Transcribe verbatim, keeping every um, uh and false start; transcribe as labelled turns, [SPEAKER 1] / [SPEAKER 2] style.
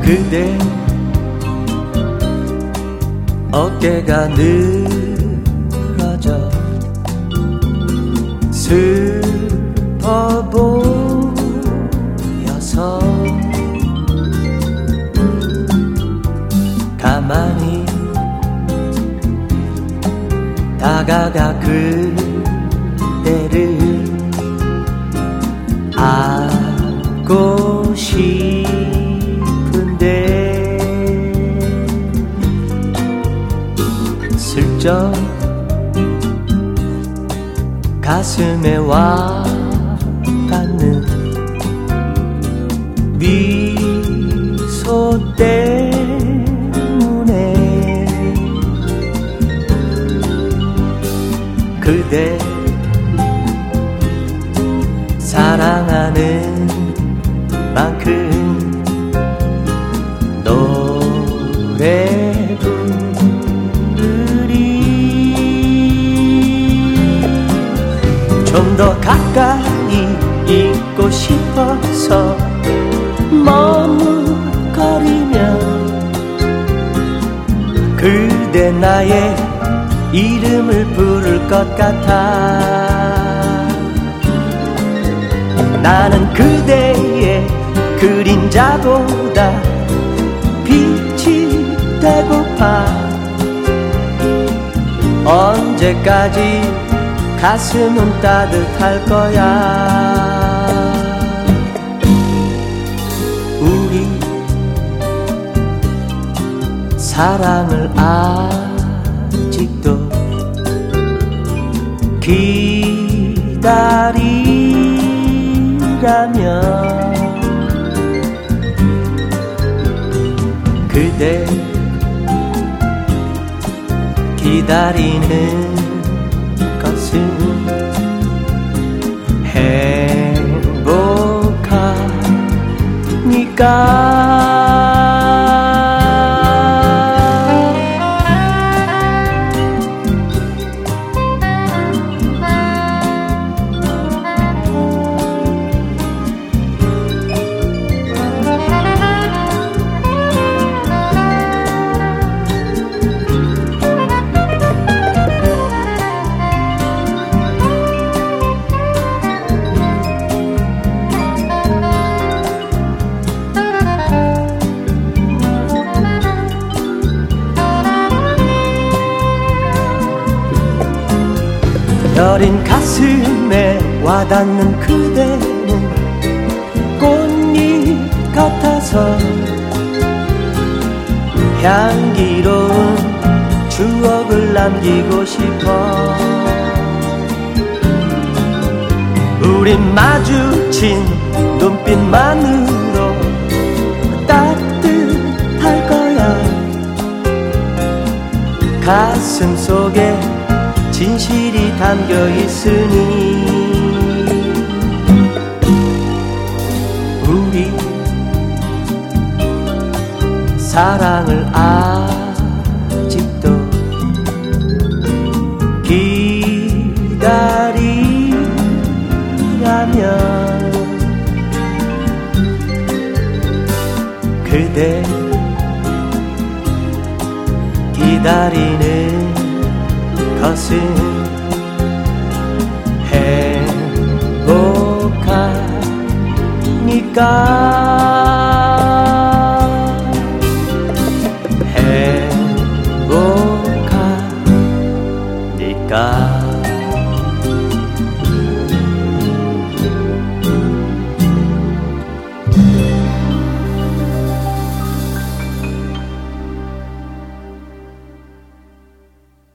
[SPEAKER 1] 그대 어깨가 늘어져 슬퍼 보여서 가만히 다가가 그대를 안고 싶은데 슬쩍 가슴에 와닿는 미소 때문에 그대 사랑하는 만큼 노래 부르리 좀 더 가까이 있고 싶어서 머뭇거리며 그대 나의 이름을 부를 것 같아 나는 그대의 그림자보다 빛이 되고파 언제까지 가슴은 따뜻할 거야 우리 사랑을 아직도 기다리라면 그대 기다리는 것은 행복하니까 여린 가슴에 와닿는 그대는 꽃잎 같아서 향기로운 추억을 남기고 싶어 우린 마주친 눈빛만으로 따뜻할 거야 가슴 속에 진실이 담겨 있으니 우리 사랑을 아직도 기다리라면 그대 기다리는 것은 행복하니까